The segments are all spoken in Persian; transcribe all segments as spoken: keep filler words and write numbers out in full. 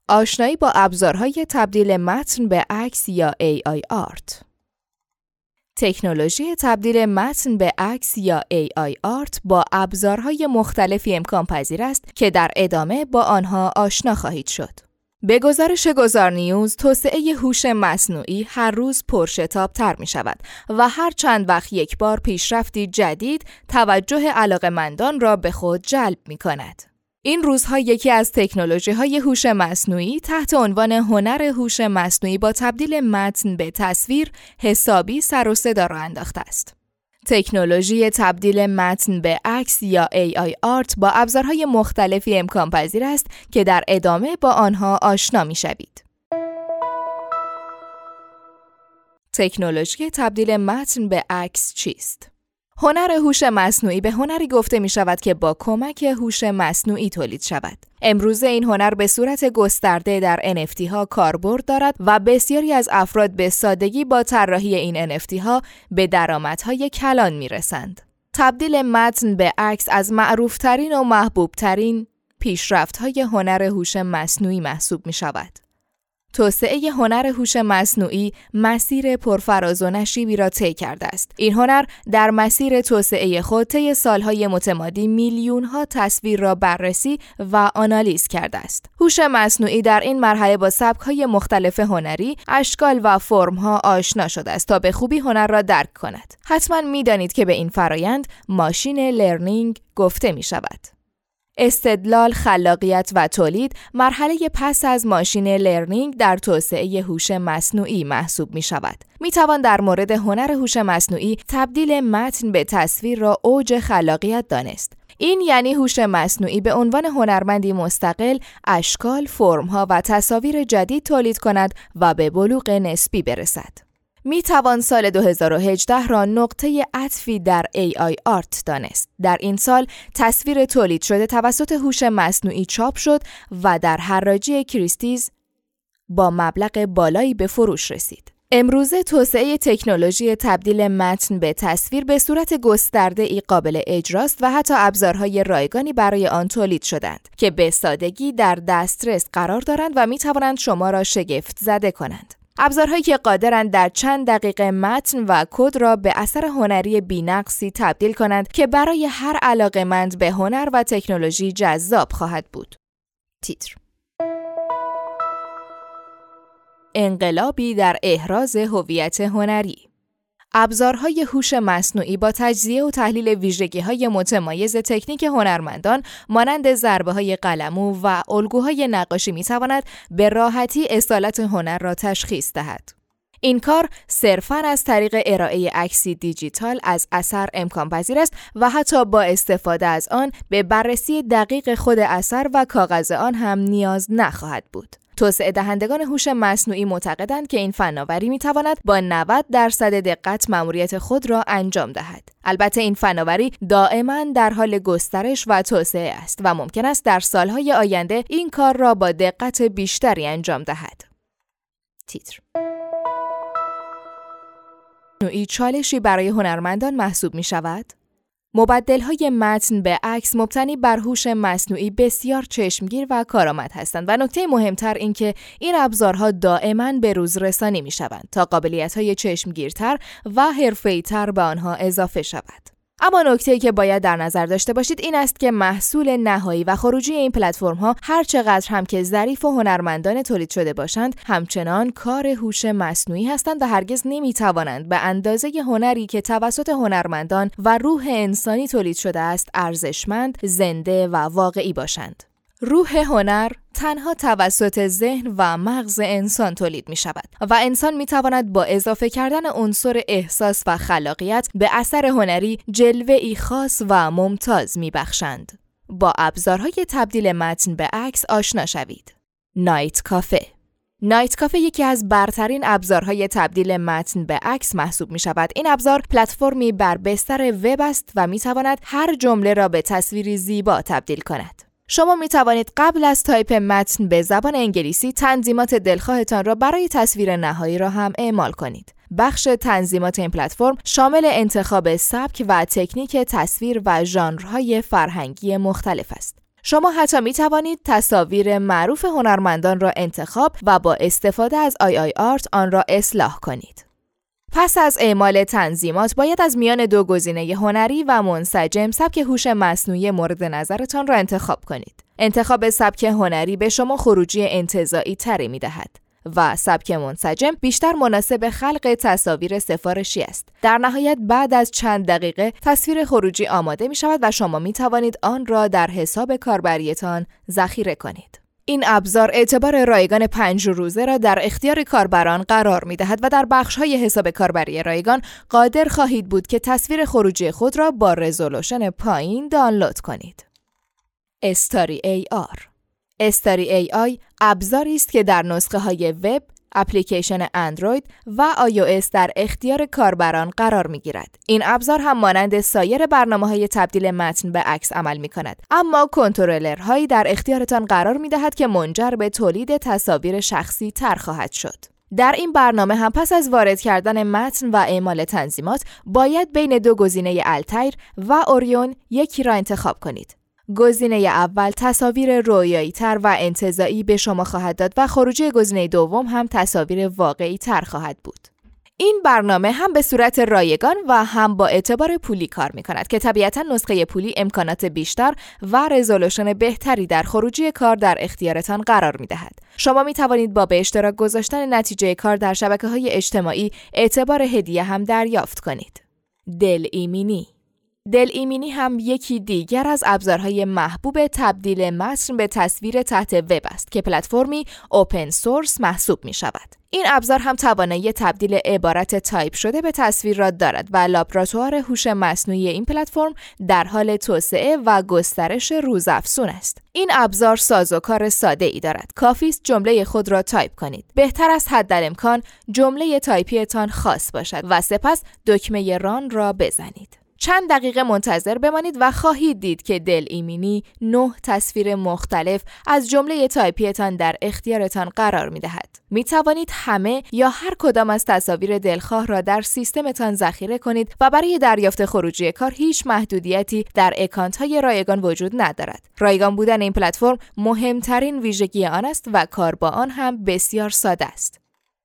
آشنایی با ابزارهای تبدیل متن به عکس یا ای آی آرت. تکنولوژی تبدیل متن به عکس یا ای آی آرت با ابزارهای مختلفی امکان پذیر است که در ادامه با آنها آشنا خواهید شد. به گزارش گذار نیوز، توسعه هوش مصنوعی هر روز پرشتاب‌تر می شود و هر چند وقت یک بار پیشرفتی جدید توجه علاقه‌مندان را به خود جلب می کند. این روزها یکی از تکنولوژی‌های هوش مصنوعی تحت عنوان هنر هوش مصنوعی با تبدیل متن به تصویر حسابی سر و صدا را انداخته است. تکنولوژی تبدیل متن به عکس یا ای آی آرت با ابزارهای مختلفی امکان پذیر است که در ادامه با آنها آشنا می‌شوید. تکنولوژی تبدیل متن به عکس چیست؟ هنر هوش مصنوعی به هنری گفته می شود که با کمک هوش مصنوعی تولید شود. امروزه این هنر به صورت گسترده در ان اف تی ها کاربرد دارد و بسیاری از افراد به سادگی با طراحی این ان اف تی ها به درآمدهای کلان می رسند. تبدیل متن به عکس از معروفترین و محبوبترین پیشرفت‌های هنر هوش مصنوعی محسوب می شود. توسعه هنر هوش مصنوعی مسیر پرفراز و نشیبی را طی کرده است. این هنر در مسیر توسعه خود طی سالهای متمادی میلیون‌ها تصویر را بررسی و آنالیز کرده است. هوش مصنوعی در این مرحله با سبک‌های مختلف هنری، اشکال و فرم‌ها آشنا شده است تا به خوبی هنر را درک کند. حتما می‌دانید که به این فرایند ماشین لرنینگ گفته می‌شود. استدلال، خلاقیت و تولید مرحله پس از ماشین لرنینگ در توسعه هوش مصنوعی محسوب می شود. می توان در مورد هنر هوش مصنوعی تبدیل متن به تصویر را اوج خلاقیت دانست. این یعنی هوش مصنوعی به عنوان هنرمندی مستقل اشکال، فرم‌ها و تصاویر جدید تولید کند و به بلوغ نسبی برسد. می توان سال دو هزار و هجده را نقطه عطفی در ای آی آرت دانست. در این سال تصویر تولید شده توسط هوش مصنوعی چاپ شد و در حراجی کریستیز با مبلغ بالایی به فروش رسید. امروزه توسعه تکنولوژی تبدیل متن به تصویر به صورت گسترده ای قابل اجراست و حتی ابزارهای رایگانی برای آن تولید شدند که به سادگی در دسترس قرار دارند و می توانند شما را شگفت زده کنند. ابزارهایی که قادرند در چند دقیقه متن و کد را به اثر هنری بی‌نقصی تبدیل کنند که برای هر علاقه‌مند به هنر و تکنولوژی جذاب خواهد بود. تیتر: انقلابی در احراز هویت هنری. ابزارهای هوش مصنوعی با تجزیه و تحلیل ویژگی‌های متمایز تکنیک هنرمندان مانند ضربه‌های قلمو و الگوهای نقاشی می‌تواند به راحتی اصالت هنر را تشخیص دهد. این کار صرفاً از طریق ارائه عکسی دیجیتال از اثر امکان پذیر است و حتی با استفاده از آن به بررسی دقیق خود اثر و کاغذ آن هم نیاز نخواهد بود. توسعه دهندگان هوش مصنوعی معتقدند که این فناوری می‌تواند با نود درصد دقت مأموریت خود را انجام دهد. البته این فناوری دائما در حال گسترش و توسعه است و ممکن است در سالهای آینده این کار را با دقت بیشتری انجام دهد. تیتر: نوعی چالشی برای هنرمندان محسوب می‌شود. مبدل‌های متن به عکس مبتنی بر هوش مصنوعی بسیار چشمگیر و کارآمد هستند و نکته مهمتر این که این ابزارها دائما به روز رسانی می‌شوند تا قابلیت‌های چشمگیرتر و حرفه‌ای‌تر به آنها اضافه شود. اما نکته‌ای که باید در نظر داشته باشید این است که محصول نهایی و خروجی این پلتفرم‌ها هر چقدر هم که ظریف و هنرمندانه تولید شده باشند، همچنان کار هوش مصنوعی هستند و هرگز نمی‌توانند به اندازه هنری که توسط هنرمندان و روح انسانی تولید شده است ارزشمند، زنده و واقعی باشند. روح هنر تنها توسط ذهن و مغز انسان تولید می شود و انسان می تواند با اضافه کردن عنصر احساس و خلاقیت به اثر هنری جلوه‌ای خاص و ممتاز می بخشند. با ابزارهای تبدیل متن به عکس آشنا شوید. نایت کافه. نایت کافه یکی از برترین ابزارهای تبدیل متن به عکس محسوب می شود. این ابزار پلتفرمی بر بستر وب است و می تواند هر جمله را به تصویری زیبا تبدیل کند. شما می توانید قبل از تایپ متن به زبان انگلیسی تنظیمات دلخواهتان را برای تصویر نهایی را هم اعمال کنید. بخش تنظیمات این پلتفرم شامل انتخاب سبک و تکنیک تصویر و ژانرهای فرهنگی مختلف است. شما حتی می توانید تصاویر معروف هنرمندان را انتخاب و با استفاده از آی آی آرت آن را اصلاح کنید. پس از اعمال تنظیمات باید از میان دو گزینه هنری و منسجم سبک هوش مصنوعی مورد نظرتان را انتخاب کنید. انتخاب سبک هنری به شما خروجی انتزاعی تری می دهد و سبک منسجم بیشتر مناسب خلق تصاویر سفارشی است. در نهایت بعد از چند دقیقه تصویر خروجی آماده می شود و شما می توانید آن را در حساب کاربریتان ذخیره کنید. این ابزار اعتبار رایگان پنج روزه را در اختیار کاربران قرار می دهد و در بخش‌های حساب کاربری رایگان قادر خواهید بود که تصویر خروجی خود را با رزولوشن پایین دانلود کنید. استاری ای آر استاری ای آی ابزاری است که در نسخه های وب، اپلیکیشن اندروید و آی او اس در اختیار کاربران قرار می گیرد. این ابزار هم مانند سایر برنامه‌های تبدیل متن به عکس عمل می کند، اما کنترلرهایی در اختیارتان قرار می دهد که منجر به تولید تصاویر شخصی تر خواهد شد. در این برنامه هم پس از وارد کردن متن و اعمال تنظیمات باید بین دو گزینه التیر و اوریون یکی را انتخاب کنید. گزینه اول تصاویر رویایی تر و انتزاعی به شما خواهد داد و خروجی گزینه دوم هم تصاویر واقعی تر خواهد بود. این برنامه هم به صورت رایگان و هم با اعتبار پولی کار می کند که طبیعتاً نسخه پولی امکانات بیشتر و رزولوشن بهتری در خروجی کار در اختیارتان قرار می دهد. شما می توانید با به اشتراک گذاشتن نتیجه کار در شبکه‌های اجتماعی اعتبار هدیه هم دریافت کنید. دل ایمینی دل ایمینی هم یکی دیگر از ابزارهای محبوب تبدیل متن به تصویر تحت وب است که پلتفرمی اوپن سورس محسوب می شود. این ابزار هم توانایی تبدیل عبارت تایپ شده به تصویر را دارد و لابراتوار هوش مصنوعی این پلتفرم در حال توسعه و گسترش روزافزون است. این ابزار سازوکار ساده ای دارد. کافی است جمله خود را تایپ کنید. بهتر است حداقل جمله تایپیتان خاص باشد و سپس دکمه ران را بزنید. چند دقیقه منتظر بمانید و خواهید دید که دل ایمینی نه تصویر مختلف از جمله تایپیتان در اختیارتان قرار می دهد. می توانید همه یا هر کدام از تصاویر دلخواه را در سیستمتان ذخیره کنید و برای دریافت خروجی کار هیچ محدودیتی در اکانت های رایگان وجود ندارد. رایگان بودن این پلتفرم مهمترین ویژگی آن است و کار با آن هم بسیار ساده است.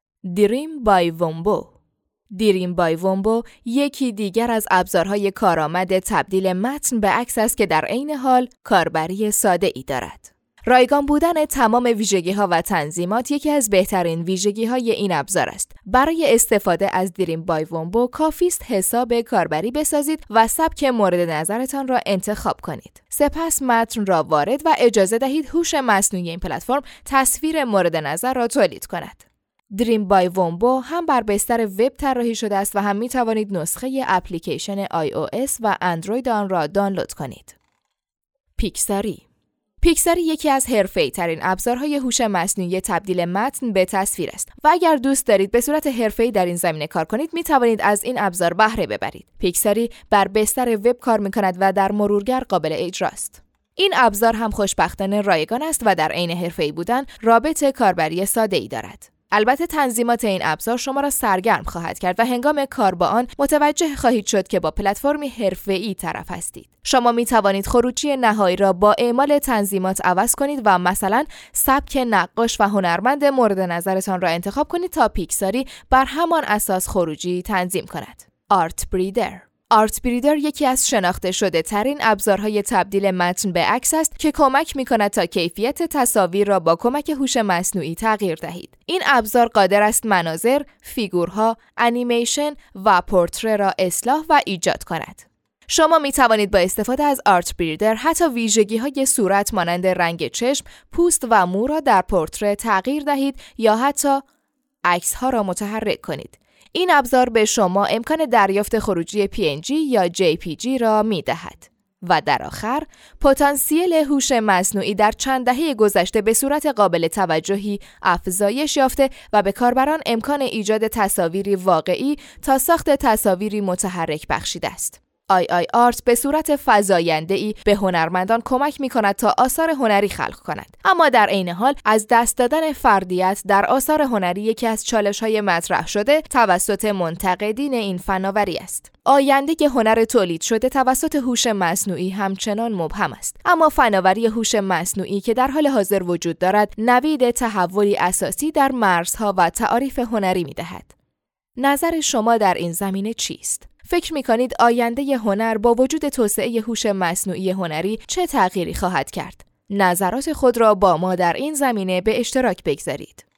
دریم بای وومبو دریم بای وومبو یکی دیگر از ابزارهای کارآمد تبدیل متن به عکس است که در عین حال کاربری ساده ای دارد. رایگان بودن تمام ویژگی‌ها و تنظیمات یکی از بهترین ویژگی‌های این ابزار است. برای استفاده از دریم بای وومبو کافی است حساب کاربری بسازید و سبک مورد نظرتان را انتخاب کنید. سپس متن را وارد و اجازه دهید هوش مصنوعی این پلتفرم تصویر مورد نظر را تولید کند. دریم بای وومبو هم بر بستر وب طراحی شده است و هم می توانید نسخه اپلیکیشن آی او اس و اندروید آن را دانلود کنید. پیکساری پیکساری یکی از حرفه‌ای ترین ابزارهای هوش مصنوعی تبدیل متن به تصویر است و اگر دوست دارید به صورت حرفه‌ای در این زمینه کار کنید می توانید از این ابزار بهره ببرید. پیکساری بر بستر وب کار می کند و در مرورگر قابل اجراست. این ابزار هم خوشبختانه رایگان است و در عین حرفه‌ای بودن رابط کاربری ساده‌ای دارد. البته تنظیمات این ابزار شما را سرگرم خواهد کرد و هنگام کار با آن متوجه خواهید شد که با پلتفرمی حرفه‌ای طرف هستید. شما می توانید خروجی نهایی را با اعمال تنظیمات عوض کنید و مثلا سبک نقاش و هنرمند مورد نظرتان را انتخاب کنید تا پیکساری بر همان اساس خروجی تنظیم کند. آرت بریدر آرت بریدر یکی از شناخته شده ترین ابزارهای تبدیل متن به عکس است که کمک می کند تا کیفیت تصاویر را با کمک هوش مصنوعی تغییر دهید. این ابزار قادر است مناظر، فیگورها، انیمیشن و پورتره را اصلاح و ایجاد کند. شما می توانید با استفاده از آرت بریدر حتی ویژگی‌های صورت مانند رنگ چشم، پوست و مو را در پورتره تغییر دهید یا حتی عکس‌ها را متحرک کنید. این ابزار به شما امکان دریافت خروجی پی ان جی یا جی پی جی را می دهد. و در آخر، پتانسیل هوش مصنوعی در چند دهه گذشته به صورت قابل توجهی افزایش یافته و به کاربران امکان ایجاد تصاویری واقعی تا ساخت تصاویری متحرک بخشیده است. آی آی آرت به صورت فزاینده‌ای به هنرمندان کمک می‌کند تا آثار هنری خلق کنند. اما در عین حال از دست دادن فردیت در آثار هنری یکی از چالش‌های مطرح شده توسط منتقدین این فناوری است. آینده هنر تولید شده توسط هوش مصنوعی همچنان مبهم است، اما فناوری هوش مصنوعی که در حال حاضر وجود دارد نوید تحولی اساسی در مرزها و تعاریف هنری می‌دهد. نظر شما در این زمینه چیست؟ فکر می‌کنید آینده هنر با وجود توسعه هوش مصنوعی هنری چه تغییری خواهد کرد؟ نظرات خود را با ما در این زمینه به اشتراک بگذارید.